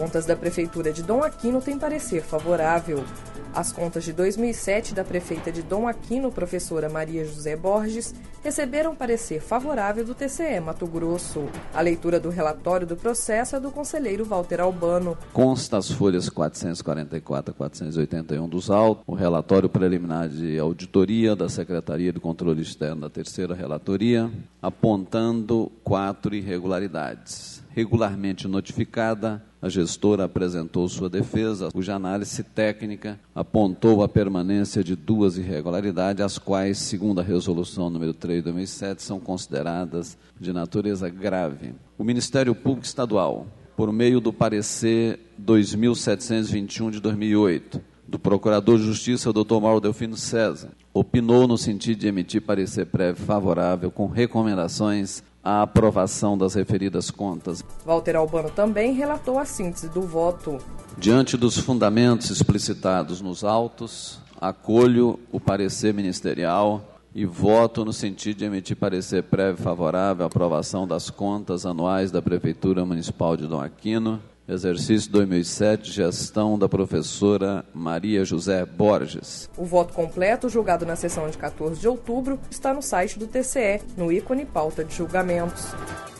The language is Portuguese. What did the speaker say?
Contas da Prefeitura de Dom Aquino têm parecer favorável. As contas de 2007 da prefeita de Dom Aquino, professora Maria José Borges, receberam parecer favorável do TCE Mato Grosso. A leitura do relatório do processo é do conselheiro Walter Albano. Consta as folhas 444 a 481 dos autos, o relatório preliminar de auditoria da Secretaria de Controle Externo da Terceira Relatoria, apontando 4 irregularidades. Regularmente notificada, a gestora apresentou sua defesa, cuja análise técnica apontou a permanência de 2 irregularidades, as quais, segundo a resolução número 3 de 2007, são consideradas de natureza grave. O Ministério Público Estadual, por meio do parecer 2721 de 2008, do Procurador de Justiça, Dr. Mauro Delfino César, opinou no sentido de emitir parecer prévio favorável com recomendações à aprovação das referidas contas. Walter Albano também relatou a síntese do voto. Diante dos fundamentos explicitados nos autos, acolho o parecer ministerial e voto no sentido de emitir parecer prévio favorável à aprovação das contas anuais da Prefeitura Municipal de Dom Aquino, exercício 2007, gestão da professora Maria José Borges. O voto completo, julgado na sessão de 14 de outubro, está no site do TCE, no ícone pauta de julgamentos.